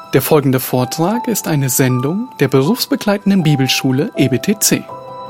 Der folgende Vortrag ist eine Sendung der berufsbegleitenden Bibelschule EBTC.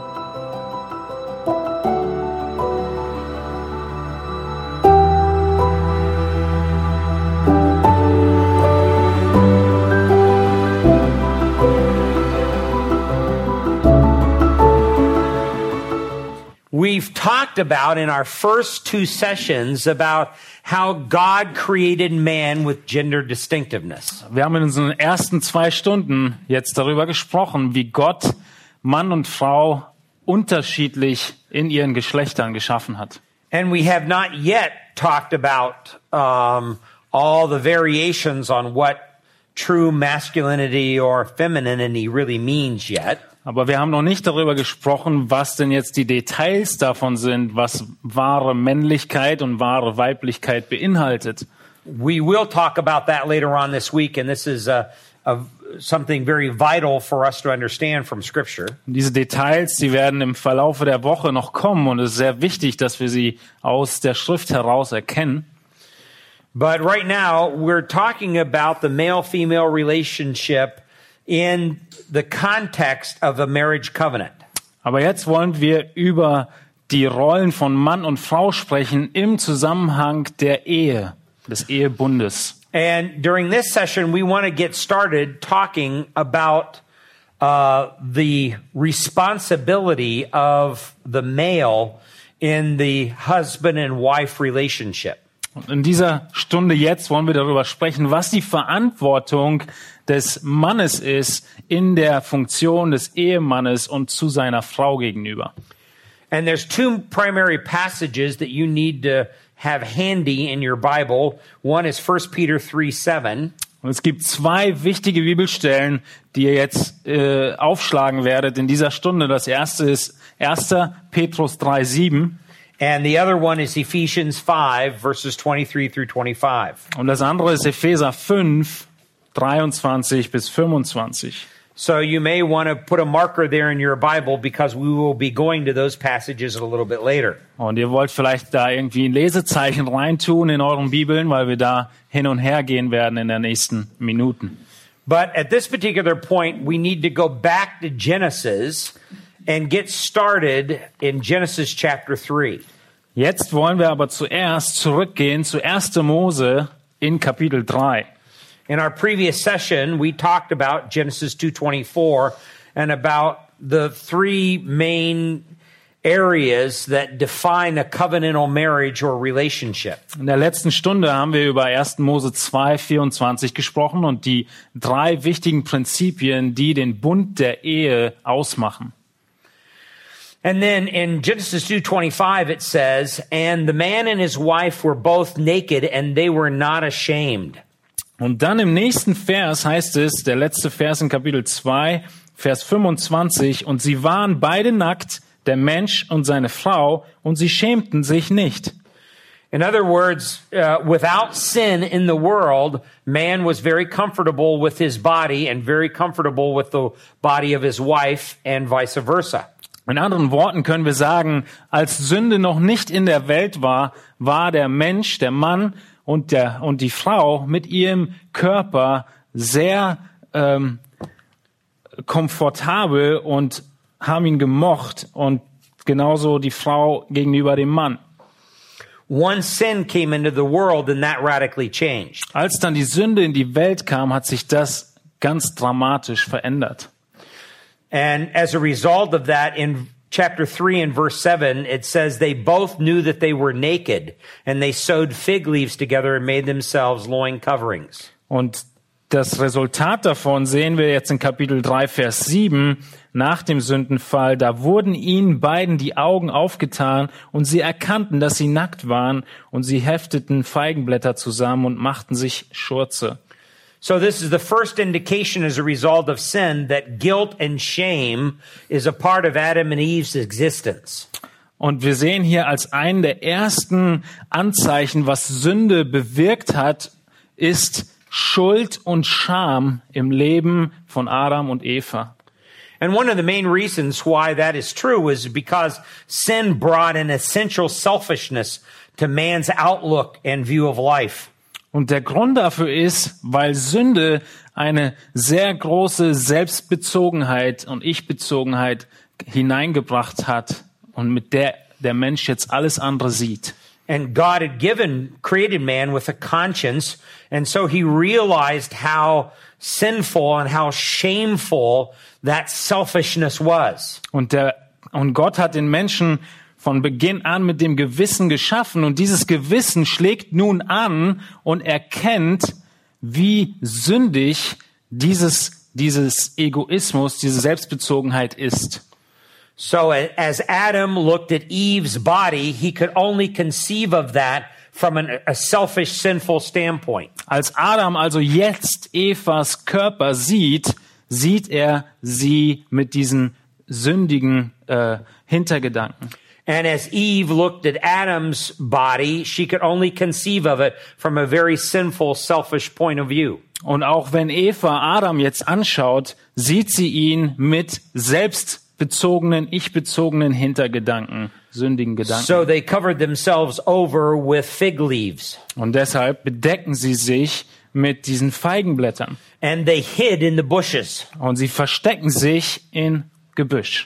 We've talked about in our first two sessions about how God created man with gender distinctiveness. Wir haben in unseren ersten 2 Stunden jetzt darüber gesprochen, wie Gott Mann und Frau unterschiedlich in ihren Geschlechtern geschaffen hat. And we have not yet talked about all the variations on what true masculinity or femininity really means yet. Aber wir haben noch nicht darüber gesprochen, was denn jetzt die Details davon sind, was wahre Männlichkeit und wahre Weiblichkeit beinhaltet. We will talk about that later on this week, and this is something very vital for us to understand from Scripture. Diese Details, die werden im Verlaufe der Woche noch kommen, und es ist sehr wichtig, dass wir sie aus der Schrift heraus erkennen. But right now, we're talking about the male-female relationship in the context of a marriage covenant. Aber jetzt wollen wir über die Rollen von Mann und Frau sprechen im Zusammenhang der Ehe, des Ehebundes. And during this session, we want to get started talking about the responsibility of the male in the husband and wife relationship. Und in dieser Stunde jetzt wollen wir darüber sprechen, was die Verantwortung des Mannes ist in der Funktion des Ehemannes und zu seiner Frau gegenüber. And there's 2 primary passages that you need to have handy in your Bible. One is 1 Peter 3:7. Und es gibt 2 wichtige Bibelstellen, die ihr jetzt aufschlagen werdet in dieser Stunde. Das erste ist 1. Petrus 3:7. And the other one is Ephesians 5, verses 23 through 25. Und das andere ist Epheser 5, 23 bis 25. So you may want to put a marker there in your Bible because we will be going to those passages a little bit later. Und ihr wollt vielleicht da irgendwie ein Lesezeichen reintun in euren Bibeln, weil wir da hin und her gehen werden in den nächsten Minuten. But at this particular point, we need to go back to Genesis and get started in Genesis chapter 3. Jetzt wollen wir aber zuerst zurückgehen zu 1. Mose in Kapitel 3. In our previous session, we talked about Genesis 2:24 and about the 3 main areas that define a covenantal marriage or relationship. In der letzten Stunde haben wir über 1. Mose 2,24 gesprochen und die 3 wichtigen Prinzipien, die den Bund der Ehe ausmachen. And then in Genesis 2:25 it says, "And the man and his wife were both naked and they were not ashamed." Und dann im nächsten Vers heißt es, der letzte Vers in Kapitel 2, Vers 25, und sie waren beide nackt, der Mensch und seine Frau, und sie schämten sich nicht. In other words, without sin in the world, man was very comfortable with his body and very comfortable with the body of his wife and vice versa. In anderen Worten können wir sagen, als Sünde noch nicht in der Welt war, war der Mensch, der Mann und die Frau mit ihrem Körper sehr komfortabel und haben ihn gemocht, und genauso die Frau gegenüber dem Mann. One sin came into the world and that radically changed. Als dann die Sünde in die Welt kam, hat sich das ganz dramatisch verändert. And as a result of that, in chapter 3 and verse 7, it says they both knew that they were naked and they sewed fig leaves together and made themselves loin coverings. Und das Resultat davon sehen wir jetzt in Kapitel 3, Vers 7. Nach dem Sündenfall, da wurden ihnen beiden die Augen aufgetan und sie erkannten, dass sie nackt waren, und sie hefteten Feigenblätter zusammen und machten sich Schurze. So this is the first indication as a result of sin that guilt and shame is a part of Adam and Eve's existence. Und wir sehen hier als einen der ersten Anzeichen, was Sünde bewirkt hat, ist Schuld und Scham im Leben von Adam und Eva. And one of the main reasons why that is true is because sin brought an essential selfishness to man's outlook and view of life. Und der Grund dafür ist, weil Sünde eine sehr große Selbstbezogenheit und Ich-Bezogenheit hineingebracht hat und mit der der Mensch jetzt alles andere sieht. And God had created man with a conscience, and so he realized how sinful and how shameful that selfishness was. Und Gott hat den Menschen von Beginn an mit dem Gewissen geschaffen und dieses Gewissen schlägt nun an und erkennt, wie sündig dieses Egoismus, diese Selbstbezogenheit ist. So as Adam looked at Eve's body, he could only conceive of that from a selfish, sinful standpoint. Als Adam also jetzt Evas Körper sieht er sie mit diesen sündigen Hintergedanken. And as Eve looked at Adam's body, she could only conceive of it from a very sinful, selfish point of view. Und auch wenn Eva Adam jetzt anschaut, sieht sie ihn mit selbstbezogenen, ich-bezogenen Hintergedanken, sündigen Gedanken. So they covered themselves over with fig leaves. Und deshalb bedecken sie sich mit diesen Feigenblättern. And they hid in the bushes. Und sie verstecken sich in Gebüsch.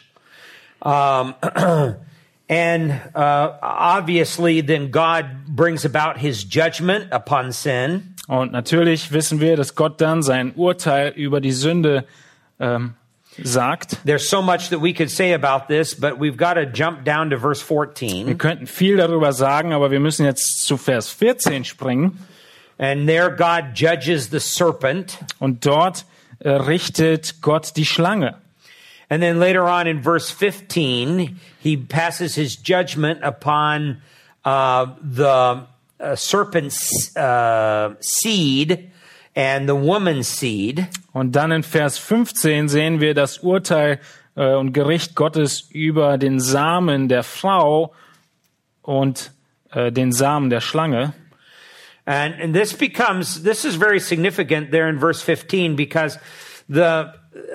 Obviously, then God brings about his judgment upon sin. Und natürlich wissen wir, dass Gott dann sein Urteil über die Sünde sagt. There's so much that we could say about this, but we've got to jump down to verse 14. Wir könnten viel darüber sagen, aber wir müssen jetzt zu Vers 14 springen. And there God judges the serpent. Und dort richtet Gott die Schlange. And then later on in verse 15, he passes his judgment upon the serpent's seed and the woman's seed. Und dann in Vers 15 sehen wir das Urteil und Gericht Gottes über den Samen der Frau und den Samen der Schlange. And this is very significant there in verse 15 because the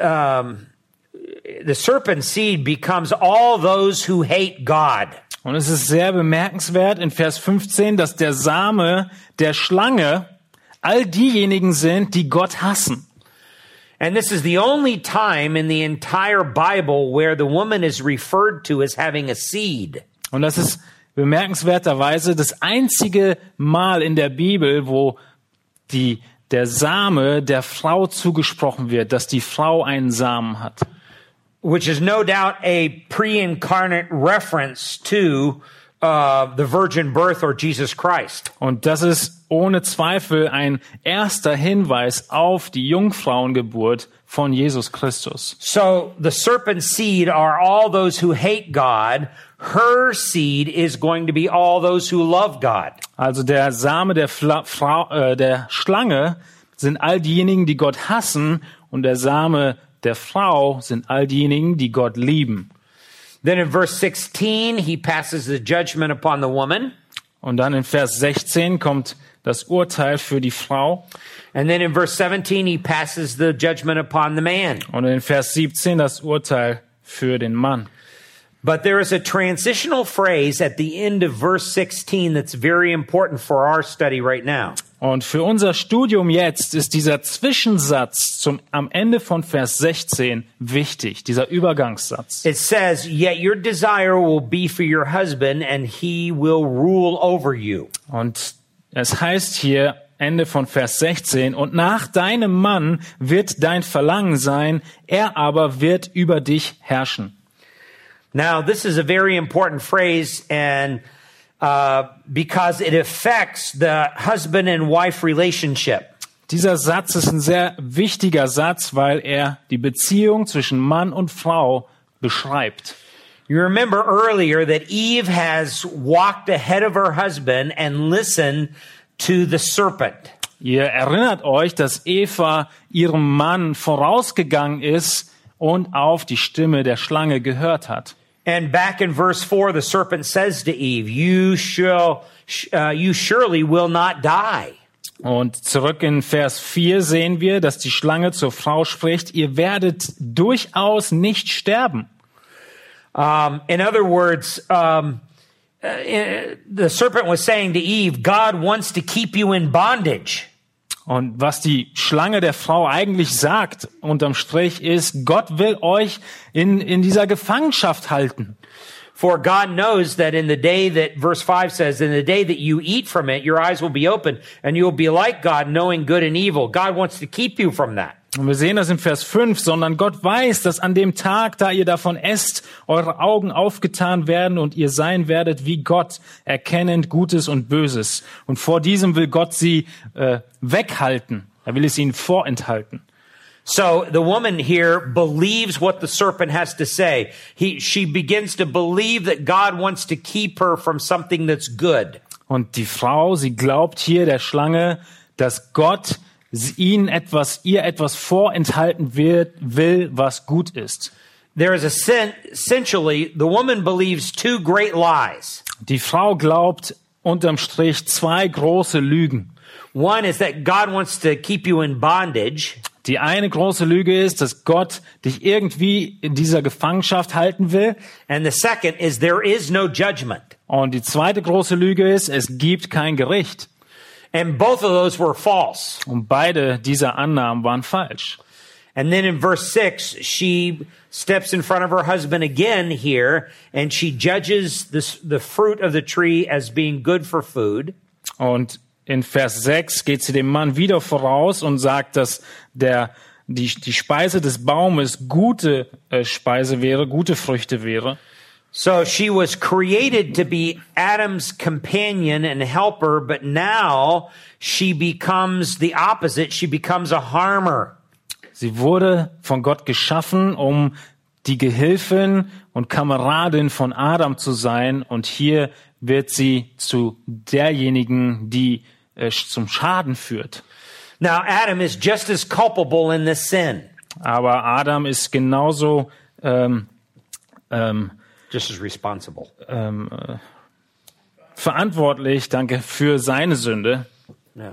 serpent's seed becomes all those who hate God. Und es ist sehr bemerkenswert in Vers 15, dass der Same der Schlange all diejenigen sind, die Gott hassen. And this is the only time in the entire Bible where the woman is referred to as having a seed. Und das ist bemerkenswerterweise das einzige Mal in der Bibel, wo der Same der Frau zugesprochen wird, dass die Frau einen Samen hat. Which is no doubt a pre-incarnate reference to the virgin birth or Jesus Christ. Und das ist ohne Zweifel ein erster Hinweis auf die Jungfrauengeburt von Jesus Christus. So the serpent's seed are all those who hate God. Her seed is going to be all those who love God. Also der Same der Schlange sind all diejenigen, die Gott hassen, und der Same der Frau sind all diejenigen, die Gott lieben. Then in verse 16, he passes the judgment upon the woman. Und dann in Vers 16 kommt das Urteil für die Frau. And then in verse 17, he passes the judgment upon the man. Und in Vers 17 das Urteil für den Mann. But there is a transitional phrase at the end of verse 16 that's very important for our study right now. Und für unser Studium jetzt ist dieser Zwischensatz am Ende von Vers 16 wichtig, dieser Übergangssatz. It says, "Yet your desire will be for your husband, and he will rule over you." Und es heißt hier, Ende von Vers 16, und nach deinem Mann wird dein Verlangen sein, er aber wird über dich herrschen. Now, this is a very important phrase, and because it affects the husband and wife relationship. Dieser Satz ist ein sehr wichtiger Satz, weil er die Beziehung zwischen Mann und Frau beschreibt. You remember earlier that Eve has walked ahead of her husband and listened to the serpent. Ihr erinnert euch, dass Eva ihrem Mann vorausgegangen ist und auf die Stimme der Schlange gehört hat. And back in verse 4, the serpent says to Eve, you surely will not die. Und zurück in Vers 4 sehen wir, dass die Schlange zur Frau spricht, ihr werdet durchaus nicht sterben. In other words, the serpent was saying to Eve, God wants to keep you in bondage. Und was die Schlange der Frau eigentlich sagt, unterm Strich, ist, Gott will euch in dieser Gefangenschaft halten. For God knows that in the day that, verse 5 says, in the day that you eat from it, your eyes will be open and you will be like God, knowing good and evil. God wants to keep you from that. Und wir sehen das in Vers 5, sondern Gott weiß, dass an dem Tag, da ihr davon esst, eure Augen aufgetan werden und ihr sein werdet wie Gott, erkennend Gutes und Böses. Und vor diesem will Gott sie weghalten. Er will es ihnen vorenthalten. So the woman here believes what the serpent has to say. She begins to believe that God wants to keep her from something that's good. Und die Frau, sie glaubt hier der Schlange, dass Gott ihr etwas vorenthalten will, was gut ist. There is essentially, the woman believes two great lies. Die Frau glaubt unterm Strich 2 große Lügen. One is that God wants to keep you in bondage. Die eine große Lüge ist, dass Gott dich irgendwie in dieser Gefangenschaft halten will. And the second is there is no judgment. Und die zweite große Lüge ist, es gibt kein Gericht. And both of those were false. Und beide dieser Annahmen waren falsch. And then in verse 6, she steps in front of her husband again here, and she judges the fruit of the tree as being good for food. Und in Vers 6 geht sie dem Mann wieder voraus und sagt, dass die Speise des Baumes gute Speise wäre, gute Früchte wäre. So she was created to be Adam's companion and helper, but now she becomes the opposite. She becomes a harmer. Sie wurde von Gott geschaffen, um die Gehilfin und Kameradin von Adam zu sein. Und hier wird sie zu derjenigen, die zum Schaden führt. Now Adam is just as culpable in this sin. Aber Adam ist genauso Just as responsible. Verantwortlich, für seine Sünde. Yeah.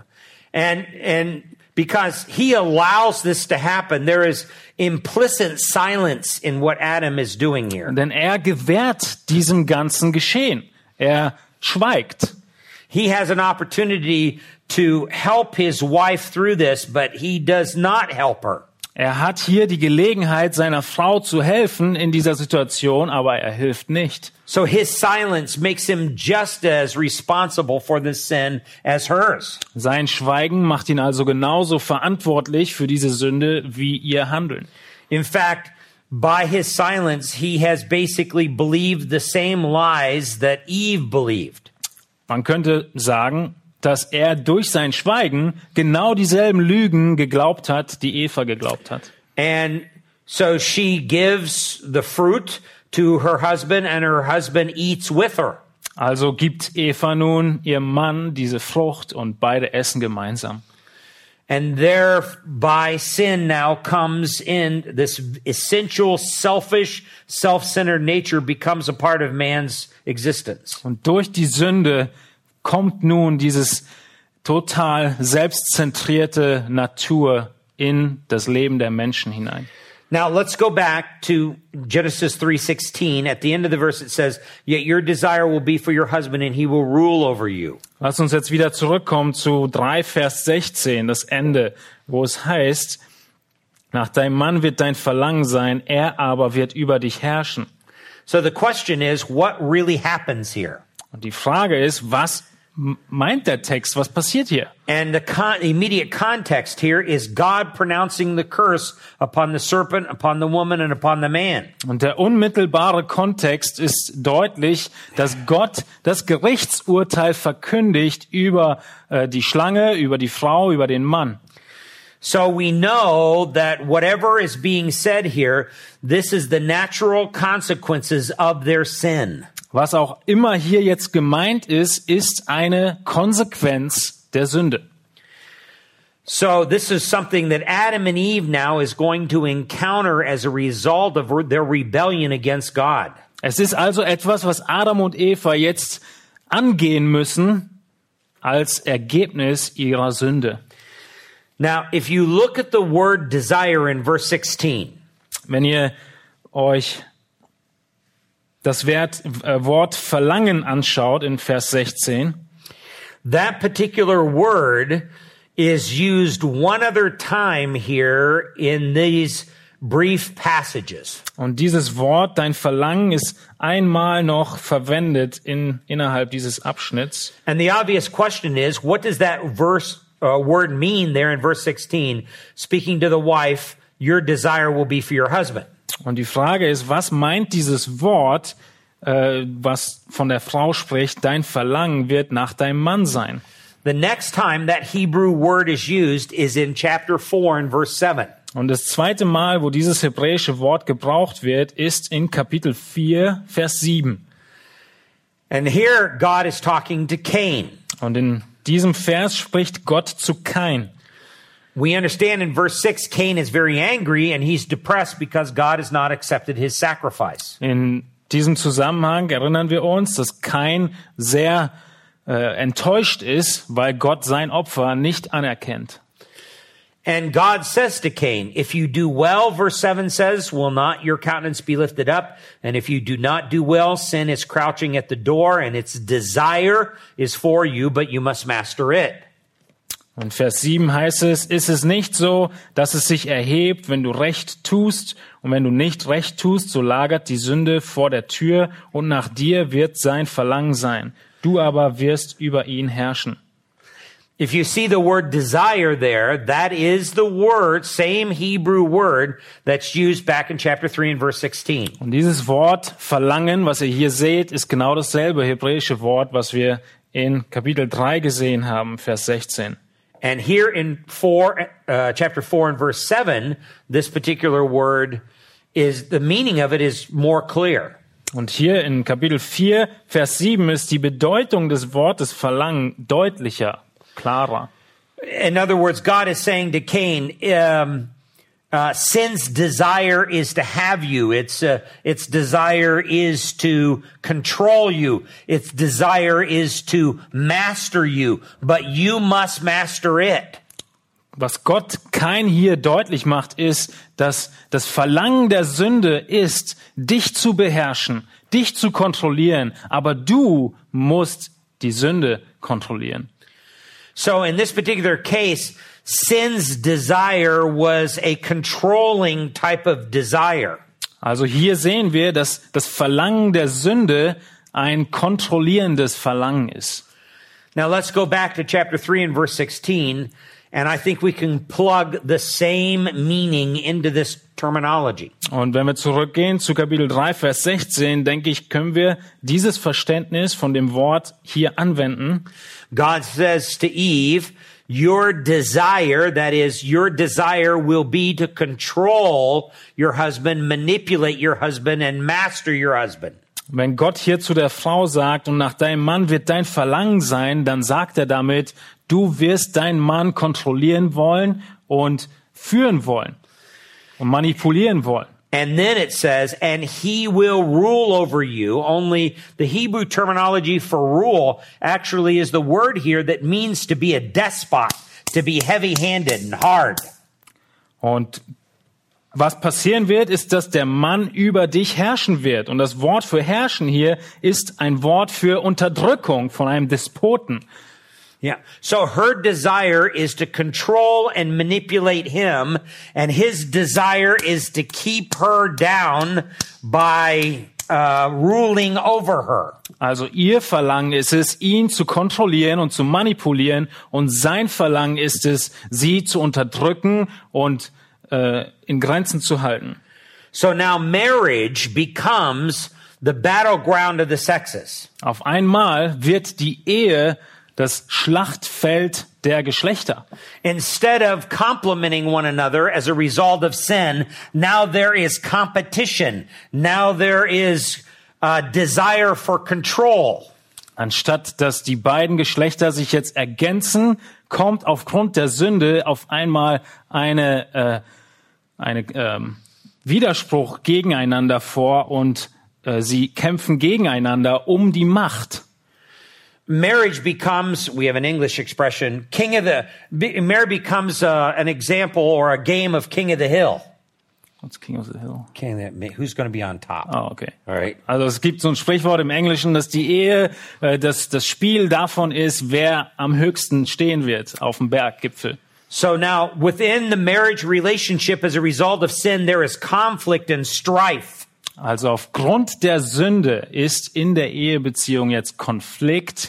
And because he allows this to happen, there is implicit silence in what Adam is doing here. Denn er gewährt diesem ganzen Geschehen. Er schweigt. He has an opportunity to help his wife through this, but he does not help her. Er hat hier die Gelegenheit, seiner Frau zu helfen in dieser Situation, aber er hilft nicht. So his silence makes him just as responsible for this sin as hers. Sein Schweigen macht ihn also genauso verantwortlich für diese Sünde wie ihr Handeln. In fact, by his silence, he has basically believed the same lies that Eve believed. Man könnte sagen, dass er durch sein Schweigen genau dieselben Lügen geglaubt hat, die Eva geglaubt hat. And so she gives the fruit to her husband and her husband eats with her. Also gibt Eva nun ihrem Mann diese Frucht und beide essen gemeinsam. And thereby sin now comes in, this essential selfish, self-centered nature becomes a part of man's existence. Und durch die Sünde kommt nun dieses total selbstzentrierte Natur in das Leben der Menschen hinein. Now let's go back to Genesis 3:16. At the end of the verse it says, "Yet your desire will be for your husband and he will rule over you." Lass uns jetzt wieder zurückkommen zu 3 Vers 16, das Ende, wo es heißt, nach deinem Mann wird dein Verlangen sein, er aber wird über dich herrschen. So the question is, what really happens here? Und die Frage ist, was meint der Text? Was passiert hier? And the immediate context here is God pronouncing the curse upon the serpent, upon the woman, and upon the man. Und der unmittelbare Kontext ist deutlich, dass Gott das Gerichtsurteil verkündigt über die Schlange, über die Frau, über den Mann. So we know that whatever is being said here, this is the natural consequences of their sin. Was auch immer hier jetzt gemeint ist, ist eine Konsequenz der Sünde. So this is something that Adam and Eve now is going to encounter as a result of their rebellion against God. Es ist also etwas, was Adam und Eva jetzt angehen müssen als Ergebnis ihrer Sünde. Now, if you look at the word desire in verse 16, wenn ihr euch das Wort Verlangen anschaut in Vers 16, that particular word is used one other time here in these brief passages. und dieses Wort, dein Verlangen, ist einmal noch verwendet innerhalb dieses Abschnitts. And the obvious question is, what does that word mean there in verse 16? Speaking to the wife, your desire will be for your husband. Und die Frage ist, was meint dieses Wort, was von der Frau spricht, dein Verlangen wird nach deinem Mann sein? The next time that Hebrew word is used is in chapter 4 and verse 7. Und das zweite Mal, wo dieses hebräische Wort gebraucht wird, ist in Kapitel 4, Vers 7. And here God is talking to Cain. Und in diesem Vers spricht Gott zu Kain. We understand in verse 6, Cain is very angry and he's depressed because God has not accepted his sacrifice. In diesem Zusammenhang erinnern wir uns, dass Kain sehr enttäuscht ist, weil Gott sein Opfer nicht anerkennt. And God says to Cain, if you do well, verse 7 says, will not your countenance be lifted up? And if you do not do well, sin is crouching at the door and its desire is for you, but you must master it. Und Vers 7 heißt es, ist es nicht so, dass es sich erhebt, wenn du Recht tust, und wenn du nicht Recht tust, so lagert die Sünde vor der Tür, und nach dir wird sein Verlangen sein. Du aber wirst über ihn herrschen. If you see the word desire there, that is the word, same Hebrew word that's used back in chapter 3 and verse 16. Und dieses Wort Verlangen, was ihr hier seht, ist genau dasselbe hebräische Wort, was wir in Kapitel 3 gesehen haben, Vers 16. And here in chapter 4 and verse 7, this particular word is, the meaning of it is more clear. Und hier in Kapitel 4, Vers 7 ist die Bedeutung des Wortes Verlangen deutlicher, klarer. In other words, God is saying to Cain, sin's desire is to have you. Its desire is to control you. Its desire is to master you. But you must master it. Was Gott Kain hier deutlich macht, ist, dass das Verlangen der Sünde ist, dich zu beherrschen, dich zu kontrollieren. Aber du musst die Sünde kontrollieren. So in this particular case, sin's desire was a controlling type of desire. Also hier sehen wir, dass das Verlangen der Sünde ein kontrollierendes Verlangen ist. Now let's go back to chapter 3 and verse 16, and I think we can plug the same meaning into this terminology. Und wenn wir zurückgehen zu Kapitel 3, Vers 16, denke ich, können wir dieses Verständnis von dem Wort hier anwenden. God says to Eve, your desire, that is, your desire will be to control your husband, manipulate your husband, and master your husband. Wenn Gott hier zu der Frau sagt, und nach deinem Mann wird dein Verlangen sein, dann sagt er damit, du wirst deinen Mann kontrollieren wollen und führen wollen und manipulieren wollen. And then it says, and he will rule over you. Only the Hebrew terminology for rule actually is the word here that means to be a despot, to be heavy-handed and hard. Und was passieren wird, ist, dass der Mann über dich herrschen wird. Und das Wort für herrschen hier ist ein Wort für Unterdrückung von einem Despoten. Yeah. So her desire is to control and manipulate him, and his desire is to keep her down by ruling over her. Also ihr Verlangen ist es, ihn zu kontrollieren und zu manipulieren, und sein Verlangen ist es, sie zu unterdrücken und in Grenzen zu halten. So now marriage becomes the battleground of the sexes. Auf einmal wird die Ehe das Schlachtfeld der Geschlechter. Instead of complementing one another as a result of sin, now there is competition. Now there is a desire for control. Anstatt dass die beiden Geschlechter sich jetzt ergänzen, kommt aufgrund der Sünde auf einmal eine Widerspruch gegeneinander vor, und sie kämpfen gegeneinander um die Macht. Marriage becomes, we have an English expression, marriage becomes an example or a game of King of the Hill. What's King of the Hill? Who's going to be on top? Ah, okay. All right. Also es gibt so ein Sprichwort im Englischen, dass die Ehe, das Spiel davon ist, wer am höchsten stehen wird auf dem Berggipfel. So now, within the marriage relationship, as a result of sin, there is conflict and strife. Also aufgrund der Sünde ist in der Ehebeziehung jetzt Konflikt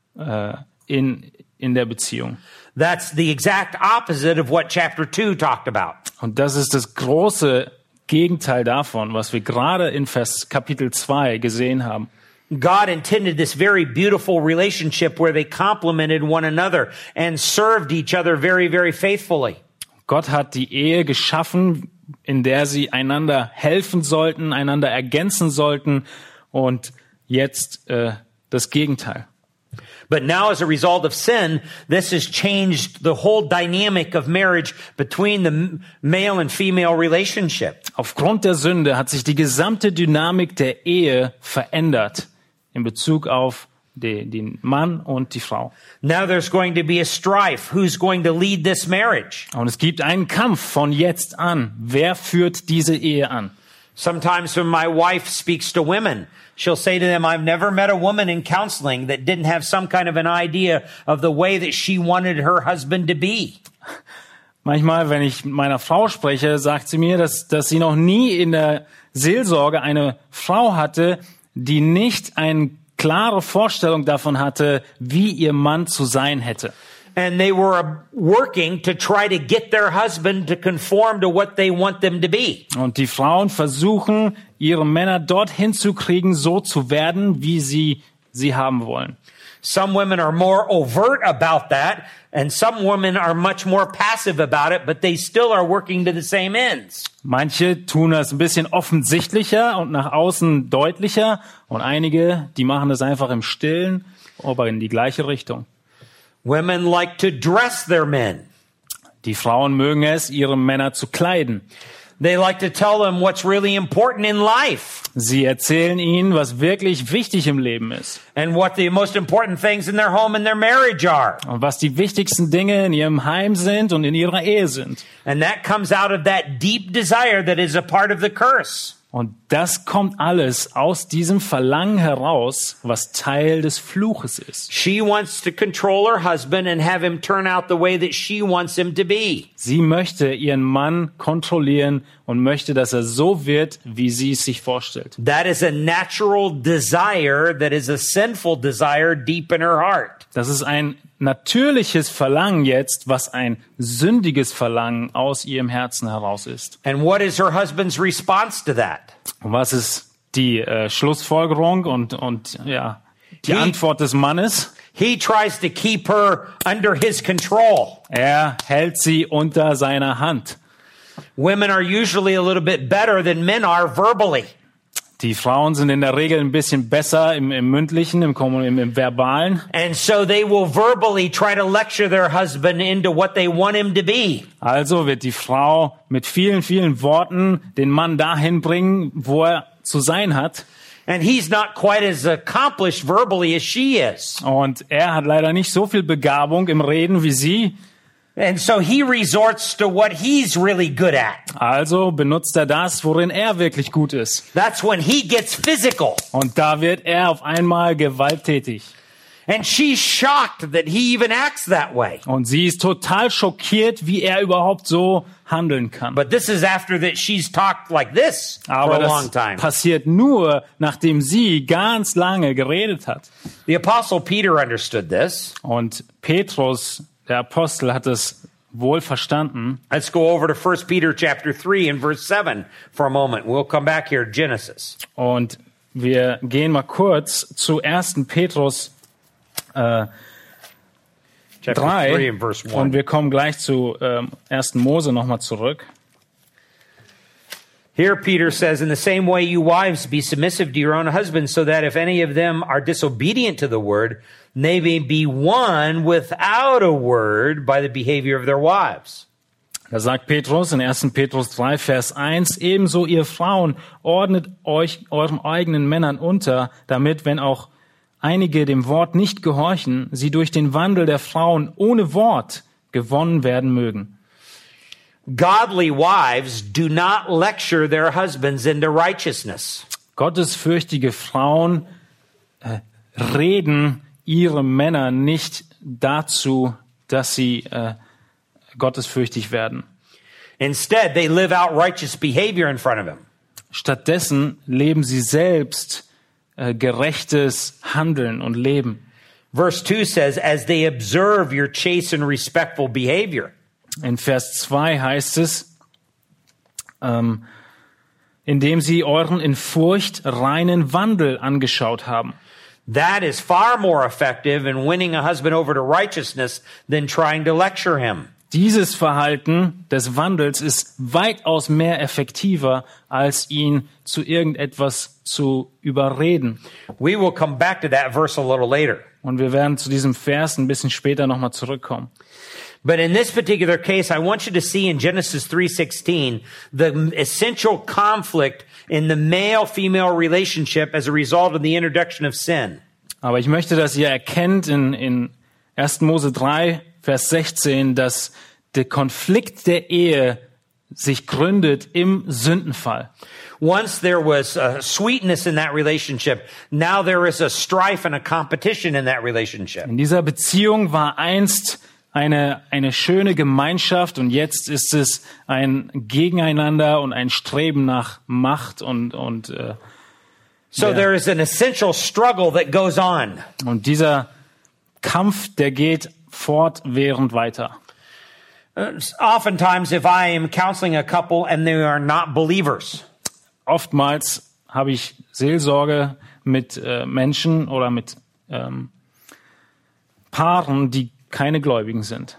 in der Beziehung. That's the exact opposite of what chapter 2 talked about. Und das ist das große Gegenteil davon, was wir gerade in Kapitel 2 gesehen haben. God intended this very beautiful relationship where they complemented one another and served each other very, very faithfully. Gott hat die Ehe geschaffen, in der sie einander helfen sollten, einander ergänzen sollten, und jetzt das Gegenteil. But now, as a result of sin, this has changed the whole dynamic of marriage between the male and female relationship. Aufgrund der Sünde hat sich die gesamte Dynamik der Ehe verändert in Bezug auf den Mann und die Frau. Now there's going to be a strife. Who's going to lead this marriage? Und es gibt einen Kampf von jetzt an. Wer führt diese Ehe an? Sometimes when my wife speaks to women, she'll say to them, I've never met a woman in counseling that didn't have some kind of an idea of the way that she wanted her husband to be. Manchmal, wenn ich mit meiner Frau spreche, sagt sie mir, dass sie noch nie in der Seelsorge eine Frau hatte, die nicht eine klare Vorstellung davon hatte, wie ihr Mann zu sein hätte. And they were working to try to get their husband to conform to what they want them to be. Und die Frauen versuchen, ihre Männer dorthin zu kriegen, so zu werden, wie sie haben wollen. Some women are more overt about that, and some women are much more passive about it, but they still are working to the same ends. Manche tun das ein bisschen offensichtlicher und nach außen deutlicher, und einige, die machen das einfach im Stillen, aber in die gleiche Richtung. Women like to dress their men. Die Frauen mögen es, ihre Männer zu kleiden. They like to tell them what's really important in life. Sie erzählen ihnen, was wirklich wichtig im Leben ist. And what the most important things in their home and their marriage are. Und was die wichtigsten Dinge in ihrem Heim sind und in ihrer Ehe sind. And that comes out of that deep desire that is a part of the curse. Und das kommt alles aus diesem Verlangen heraus, was Teil des Fluches ist. She wants to control her husband and have him turn out the way that she wants him to be. Sie möchte ihren Mann kontrollieren und möchte, dass er so wird, wie sie es sich vorstellt. That is a natural desire that is a sinful desire deep in her heart. Das ist ein natürliches Verlangen jetzt, was ein sündiges Verlangen aus ihrem Herzen heraus ist. And what is her husband's response to that? Und was ist die Schlussfolgerung und die Antwort des Mannes? He tries to keep her under his control. Er hält sie unter seiner Hand. Women are usually a little bit better than men are verbally. Die Frauen sind in der Regel ein bisschen besser im Mündlichen, im Verbalen. And so they will verbally try to lecture their husband into what they want him to be. Also wird die Frau mit vielen, vielen Worten den Mann dahin bringen, wo er zu sein hat. And he's not quite as accomplished verbally as she is. Und er hat leider nicht so viel Begabung im Reden wie sie. And so he resorts to what he's really good at. Also benutzt er das, worin er wirklich gut ist. That's when he gets physical. Und da wird er auf einmal gewalttätig. And she's shocked that he even acts that way. Und sie ist total schockiert, wie er überhaupt so handeln kann. But this is after that she's talked like this for Aber a long das time. passiert nur, nachdem sie ganz lange geredet hat. The Apostle Peter understood this. Und Petrus, der Apostel, hat es wohl verstanden. Let's go over to 1 Peter chapter 3 and verse 7 for a moment. We'll come back here to Genesis. Und wir gehen mal kurz zu 1. Petrus Chapter 3 and verse 1. und wir kommen gleich zu 1. Mose nochmal zurück. Here Peter says, in the same way, you wives, be submissive to your own husbands, so that if any of them are disobedient to the word, they may be won without a word by the behavior of their wives. Da sagt Petrus in 1. Petrus 3, Vers 1, ebenso ihr Frauen, ordnet euch euren eigenen Männern unter, damit, wenn auch einige dem Wort nicht gehorchen, sie durch den Wandel der Frauen ohne Wort gewonnen werden mögen. Godly wives do not lecture their husbands into righteousness. Gottesfürchtige Frauen reden ihre Männer nicht dazu, dass sie gottesfürchtig werden. Instead, they live out righteous behavior in front of him. Stattdessen leben sie selbst gerechtes Handeln und Leben. Verse 2 says, as they observe your chaste and respectful behavior. In Vers 2 heißt es, indem sie euren in Furcht reinen Wandel angeschaut haben. That is far more effective in winning a husband over to righteousness than trying to lecture him. Dieses Verhalten des Wandels ist weitaus mehr effektiver, als ihn zu irgendetwas zu überreden. We will come back to that verse a little later. Und wir werden zu diesem Vers ein bisschen später nochmal zurückkommen. But in this particular case, I want you to see in Genesis 3:16 the essential conflict in the male-female relationship as a result of the introduction of sin. Aber ich möchte, dass ihr erkennt in 1. Mose 3, Vers 16, dass der Konflikt der Ehe sich gründet im Sündenfall. Once there was sweetness in that relationship, now there is a strife and a competition in that relationship. In dieser Beziehung war einst eine schöne Gemeinschaft und jetzt ist es ein Gegeneinander und ein Streben nach Macht So there is an essential struggle that goes on. Und dieser Kampf, der geht fortwährend weiter. Oftentimes, if I am counseling a couple and they are not believers, oftmals habe ich Seelsorge mit Menschen oder mit Paaren, die keine Gläubigen sind.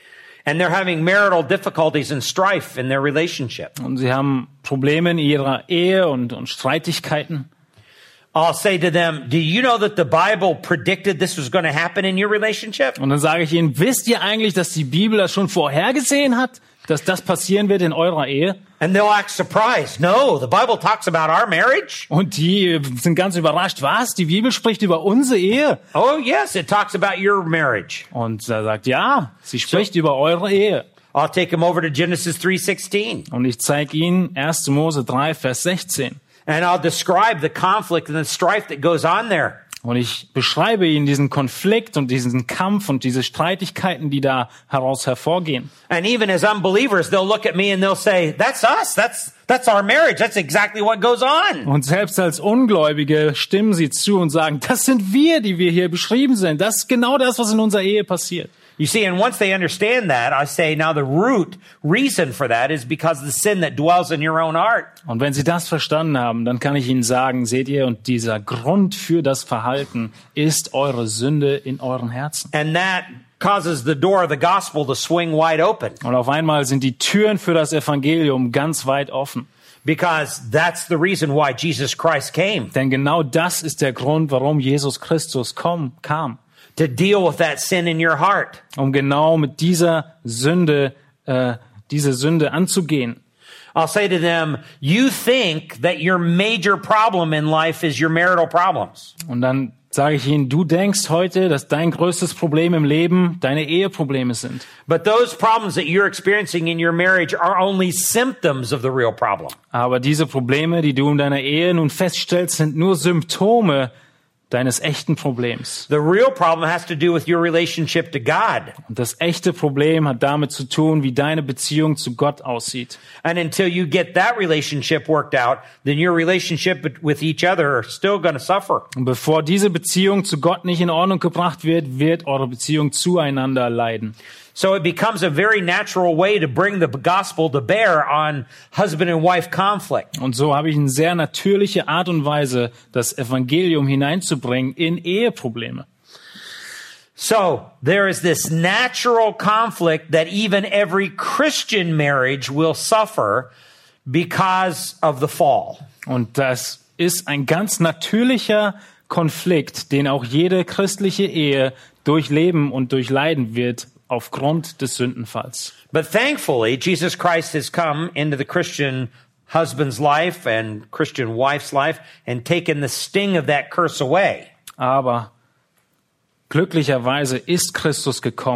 and they're having marital difficulties and strife in their relationship, Und sie haben Probleme in ihrer Ehe und Streitigkeiten. I'll say to them, do you know that the Bible predicted this was going to happen in your relationship? Und dann sage ich ihnen, wisst ihr eigentlich, dass die Bibel das schon vorhergesehen hat, dass das passieren wird in eurer Ehe? And they'll act surprised. No, the Bible talks about our marriage. Und die sind ganz überrascht. Was? Die Bibel spricht über unsere Ehe? Oh, yes, it talks about your marriage. Und er sagt, ja, sie spricht über eure Ehe. I'll take them over to Genesis 3:16. Und ich zeige ihnen 1. Mose 3, Vers 16. And I'll describe the conflict and the strife that goes on there. Und ich beschreibe ihnen diesen Konflikt und diesen Kampf und diese Streitigkeiten, die da heraus hervorgehen. And even as unbelievers, they'll look at me and they'll say, that's us. That's our marriage. That's exactly what goes on. Und selbst als Ungläubige stimmen sie zu und sagen, das sind wir, die wir hier beschrieben sind. Das ist genau das, was in unserer Ehe passiert. You see, and once they understand that, I say, now the root reason for that is because of the sin that dwells in your own heart. Und wenn sie das verstanden haben, dann kann ich ihnen sagen, seht ihr, und dieser Grund für das Verhalten ist eure Sünde in euren Herzen. And that causes the door of the gospel to swing wide open. Und auf einmal sind die Türen für das Evangelium ganz weit offen. Because that's the reason why Jesus Christ came. Denn genau das ist der Grund, warum Jesus Christus kam. To deal with that sin in your heart. Um genau mit dieser Sünde, diese Sünde anzugehen. I'll say to them, you think that your major problem in life is your marital problems. Und dann sage ich ihnen, du denkst heute, dass dein größtes Problem im Leben deine Eheprobleme sind. But those problems that you're experiencing in your marriage are only symptoms of the real problem. Aber diese Probleme, die du in deiner Ehe nun feststellst, sind nur Symptome deines echten Problems. The real problem has to do with your relationship to God. Und das echte Problem hat damit zu tun, wie deine Beziehung zu Gott aussieht. And until you get that relationship worked out, then your relationship with each other are still going to suffer. Und bevor diese Beziehung zu Gott nicht in Ordnung gebracht wird, wird eure Beziehung zueinander leiden. So it becomes a very natural way to bring the gospel to bear on husband and wife conflict. Und so habe ich eine sehr natürliche Art und Weise, das Evangelium hineinzubringen in Eheprobleme. So there is this natural conflict that even every Christian marriage will suffer because of the fall. Und das ist ein ganz natürlicher Konflikt, den auch jede christliche Ehe durchleben und durchleiden wird aufgrund des Sündenfalls. But thankfully, Jesus Christ has come into the Christian husband's life and Christian wife's life and taken the sting of that curse away. Aber glücklicherweise ist Christus gekommen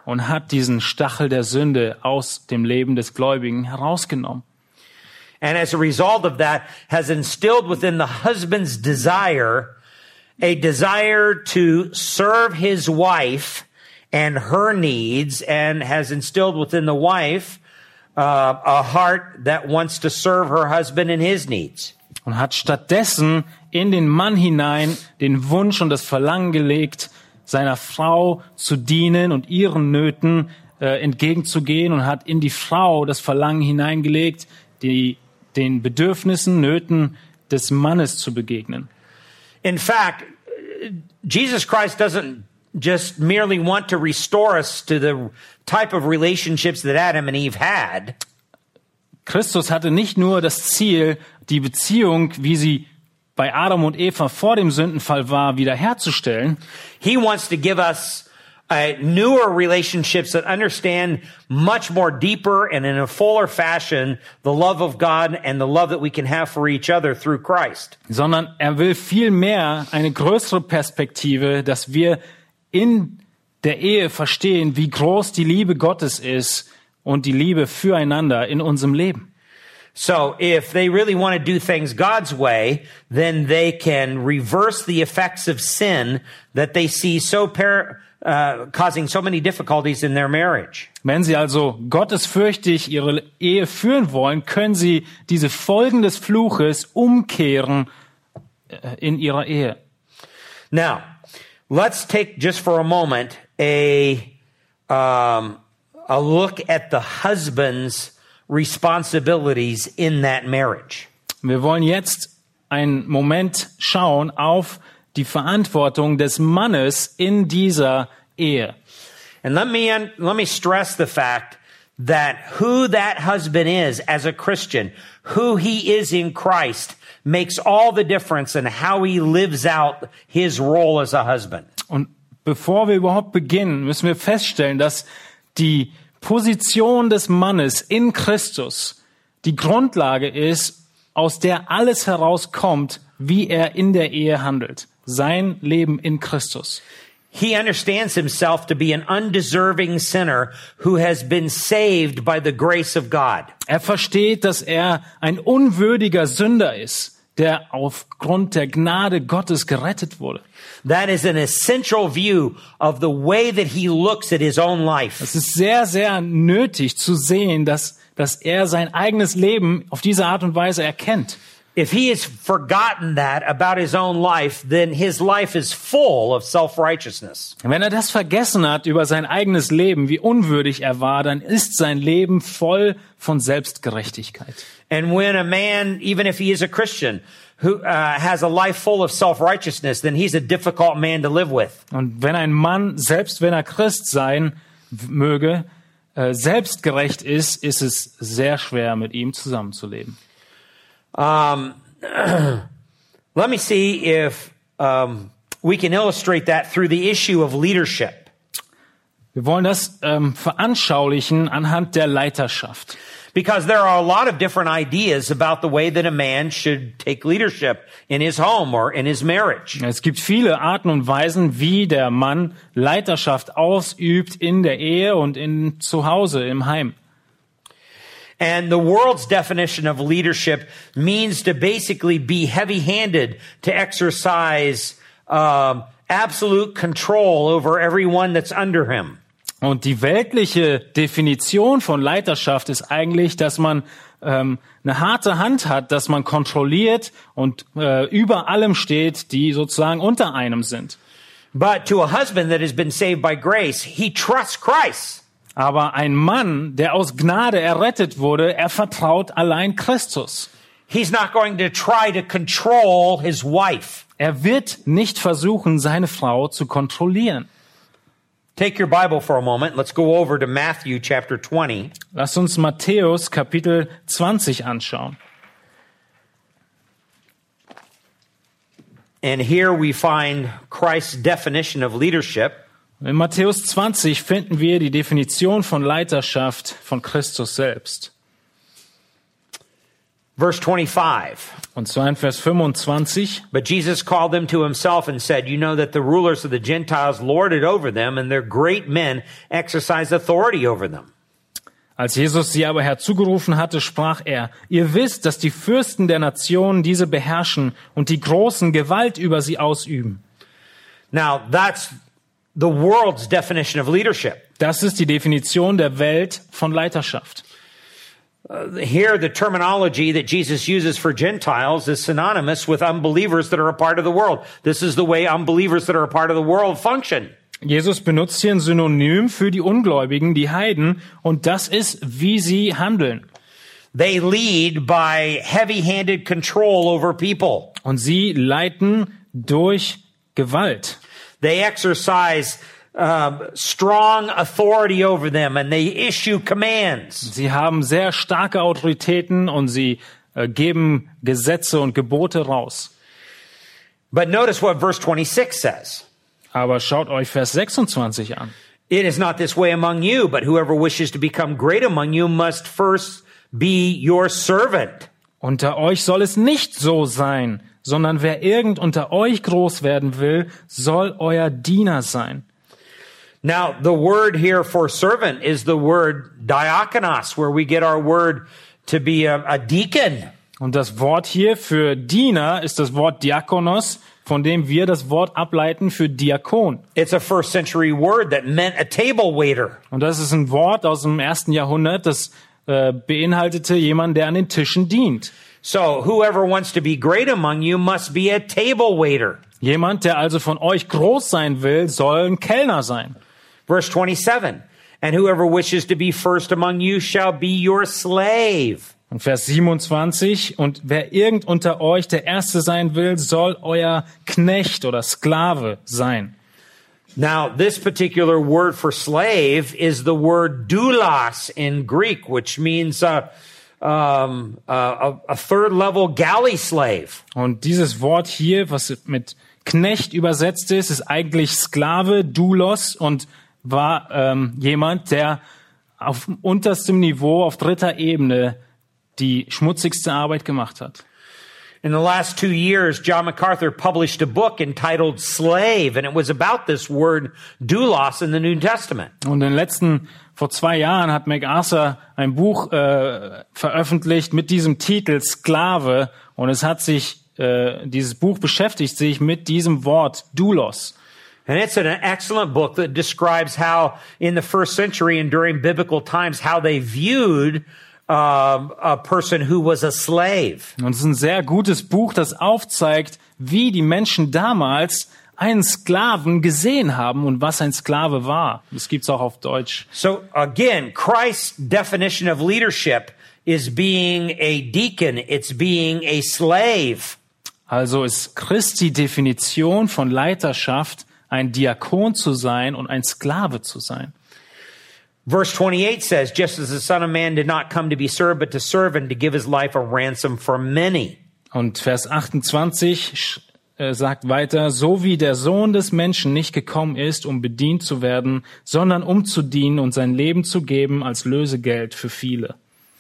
und hat diesen Stachel der Sünde aus dem Leben des Gläubigen herausgenommen. And as a result of that, has instilled within the husband's desire a desire to serve his wife and her needs, and has instilled within the wife a heart that wants to serve her husband and his needs. Und hat stattdessen in den Mann hinein den Wunsch und das Verlangen gelegt, seiner Frau zu dienen und ihren Nöten entgegenzugehen, und hat in die Frau das Verlangen hineingelegt, den Bedürfnissen, Nöten des Mannes zu begegnen. In fact, Jesus Christ doesn't just merely want to restore us to the type of relationships that Adam and Eve had. Christus hatte nicht nur das Ziel, die Beziehung, wie sie bei Adam und Eva vor dem Sündenfall war, wiederherzustellen. He wants to give us newer relationships that understand much more deeper and in a fuller fashion the love of God and the love that we can have for each other through Christ. Sondern er will vielmehr eine größere Perspektive, dass wir in der Ehe verstehen, wie groß die Liebe Gottes ist und die Liebe füreinander in unserem Leben. So if they really want to do things God's way, then they can reverse the effects of sin that they see causing so many difficulties in their marriage. Wenn sie also gottesfürchtig ihre Ehe führen wollen, können sie diese Folgen des Fluches umkehren in ihrer Ehe. Now, let's take just for a moment a look at the husband's responsibilities in that marriage. Wir wollen jetzt einen Moment schauen auf die Verantwortung des Mannes in dieser Ehe. And let me stress the fact that who that husband is as a Christian, who he is in Christ, makes all the difference in how he lives out his role as a husband. Und bevor wir überhaupt beginnen, müssen wir feststellen, dass die Position des Mannes in Christus die Grundlage ist, aus der alles herauskommt, wie er in der Ehe handelt. Sein Leben in Christus. He understands himself to be an undeserving sinner who has been saved by the grace of God. Er versteht, dass er ein unwürdiger Sünder ist, der aufgrund der Gnade Gottes gerettet wurde. That is an essential view of the way that he looks at his own life. Es ist sehr, sehr nötig zu sehen, dass er sein eigenes Leben auf diese Art und Weise erkennt. If he has forgotten that about his own life, then his life is full of self-righteousness. Wenn er das vergessen hat über sein eigenes Leben, wie unwürdig er war, dann ist sein Leben voll von Selbstgerechtigkeit. And when a man, even if he is a Christian, who has a life full of self-righteousness, then he's a difficult man to live with. Und wenn ein Mann, selbst wenn er Christ sein möge, selbstgerecht ist, ist es sehr schwer, mit ihm zusammenzuleben. Let me see if we can illustrate that through the issue of leadership. Wir wollen das veranschaulichen anhand der Leiterschaft. Because there are a lot of different ideas about the way that a man should take leadership in his home or in his marriage. Es gibt viele Arten und Weisen, wie der Mann Leiterschaft ausübt in der Ehe und zu Hause, im Heim. And the world's definition of leadership means to basically be heavy-handed, to exercise absolute control over everyone that's under him. Und die weltliche Definition von Leiterschaft ist eigentlich, dass man eine harte Hand hat, dass man kontrolliert und über allem steht, die sozusagen unter einem sind. But to a husband that has been saved by grace, he trusts Christ. Aber ein Mann, der aus Gnade errettet wurde, er vertraut allein Christus. He's not going to try to control his wife. Er wird nicht versuchen, seine Frau zu kontrollieren. Take your Bible for a moment. Let's go over to Matthew chapter 20. Lasst uns Matthäus Kapitel 20 anschauen. And here we find Christ's definition of leadership. In Matthäus 20 finden wir die Definition von Leiterschaft von Christus selbst. Verse 25. Und zwar in Vers 25. But Jesus called them to himself and said, you know that the rulers of the Gentiles lord it over them, and their great men exercise authority over them. Als Jesus sie aber herzugerufen hatte, sprach er, ihr wisst, dass die Fürsten der Nationen diese beherrschen und die Großen Gewalt über sie ausüben. Now, that's the world's definition of leadership. Das ist die Definition der Welt von Leiterschaft. Here, the terminology that Jesus uses for Gentiles is synonymous with unbelievers that are a part of the world. This is the way unbelievers that are a part of the world function. Jesus benutzt hier ein Synonym für die Ungläubigen, die Heiden, und das ist, wie sie handeln. They lead by heavy-handed control over people. Und sie leiten durch Gewalt. They exercise strong authority over them, and they issue commands. Sie haben sehr starke Autoritäten und sie geben Gesetze und Gebote raus. But notice what verse 26 says. Aber schaut euch Vers 26 an. It is not this way among you, but whoever wishes to become great among you must first be your servant. Unter euch soll es nicht so sein, sondern wer irgend unter euch groß werden will, soll euer Diener sein. Now, the word here for servant is the word diakonos, where we get our word to be a deacon. Und das Wort hier für Diener ist das Wort Diakonos, von dem wir das Wort ableiten für Diakon. It's a first century word that meant a table waiter. Und das ist ein Wort aus dem 1. Jahrhundert, das beinhaltete jemanden, der an den Tischen dient. So, whoever wants to be great among you must be a table waiter. Jemand, der also von euch groß sein will, soll ein Kellner sein. Verse 27. And whoever wishes to be first among you shall be your slave. Und Vers 27, und wer irgend unter euch der Erste sein will, soll euer Knecht oder Sklave sein. Now, this particular word for slave is the word doulos in Greek, which means a third-level galley slave. Und dieses Wort hier, was mit Knecht übersetzt ist eigentlich Sklave, Doulos, und war jemand, der auf unterstem Niveau, auf dritter Ebene, die schmutzigste Arbeit gemacht hat. In the last 2 years, John MacArthur published a book entitled Slave, and it was about this word doulos in the New Testament. Und vor 2 Jahren hat MacArthur ein Buch veröffentlicht mit diesem Titel Sklave, und es hat sich dieses Buch beschäftigt sich mit diesem Wort Doulos. And it's an excellent book that describes how in the first century and during biblical times, how they viewed a person who was a slave. Und es ist ein sehr gutes Buch, das aufzeigt, wie die Menschen damals einen Sklaven gesehen haben und was ein Sklave war. Das gibt's auch auf Deutsch. So again, Christ's definition of leadership is being a deacon. It's being a slave. Also ist Christi Definition von Leiterschaft, ein Diakon zu sein und ein Sklave zu sein. Verse 28 says, just as the Son of Man did not come to be served, but to serve and to give his life a ransom for many. Und Vers 28 sagt weiter, so wie der Sohn des Menschen nicht gekommen ist, um bedient zu werden, sondern um zu dienen und sein Leben zu geben als Lösegeld für viele.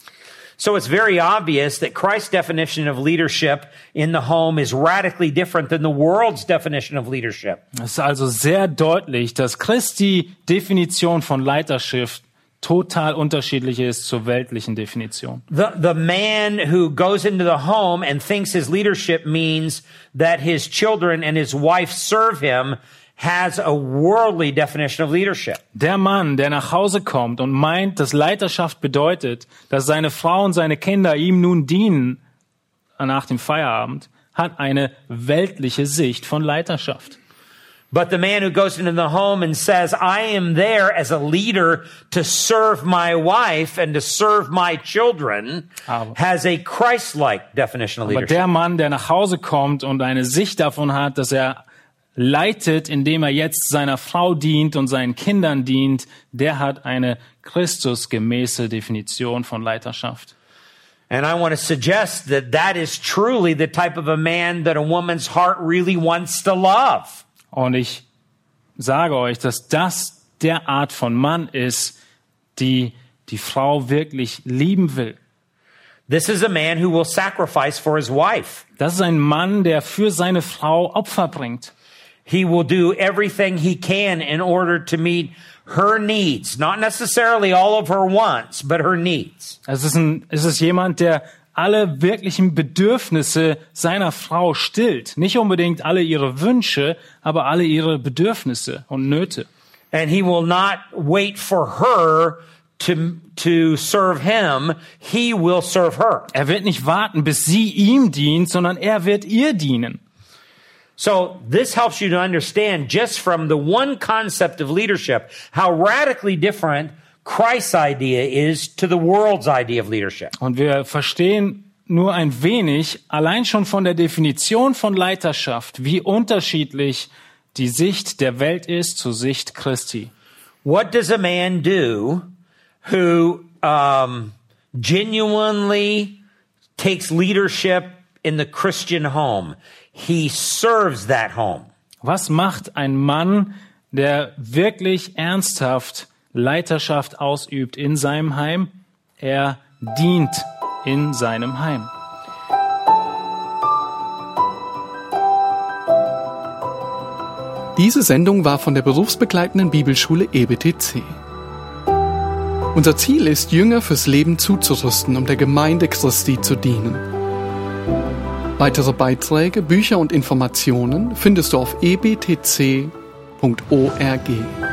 So it's very obvious that Christ's definition of leadership in the home is radically different than the world's definition of leadership. Es ist also sehr deutlich, dass Christi Definition von Leiterschaft total unterschiedlich ist zur weltlichen Definition. The man who goes into the home and thinks his leadership means that his children and his wife serve him has a worldly definition of leadership. Der Mann, der nach Hause kommt und meint, dass Leiterschaft bedeutet, dass seine Frau und seine Kinder ihm nun dienen nach dem Feierabend, hat eine weltliche Sicht von Leiterschaft. But the man who goes into the home and says, I am there as a leader to serve my wife and to serve my children, has a Christ-like definition of Aber leadership. der Mann, der nach Hause kommt und eine Sicht davon hat, dass er leitet, indem er jetzt seiner Frau dient und seinen Kindern dient, der hat eine Christusgemäße Definition von Leiterschaft. And I want to suggest that that is truly the type of a man that a woman's heart really wants to love. Und ich sage euch, dass das der Art von Mann ist, die die Frau wirklich lieben will. This is a man who will sacrifice for his wife. Das ist ein Mann, der für seine Frau Opfer bringt. He will do everything he can in order to meet her needs. Not necessarily all of her wants, but her needs. Es ist jemand, der alle wirklichen Bedürfnisse seiner Frau stillt. Nicht unbedingt alle ihre Wünsche, aber alle ihre Bedürfnisse und Nöte. And he will not wait for her to serve him. He will serve her. Er wird nicht warten, bis sie ihm dient, sondern er wird ihr dienen. So this helps you to understand just from the one concept of leadership, how radically different Christ's idea is to the world's idea of leadership. Und wir verstehen nur ein wenig, allein schon von der Definition von Leiterschaft, wie unterschiedlich die Sicht der Welt ist zur Sicht Christi. What does a man do who genuinely takes leadership in the Christian home? He serves that home. Was macht ein Mann, der wirklich ernsthaft Leiterschaft ausübt in seinem Heim? Er dient in seinem Heim. Diese Sendung war von der berufsbegleitenden Bibelschule EBTC. Unser Ziel ist, Jünger fürs Leben zuzurüsten, um der Gemeinde Christi zu dienen. Weitere Beiträge, Bücher und Informationen findest du auf ebtc.org.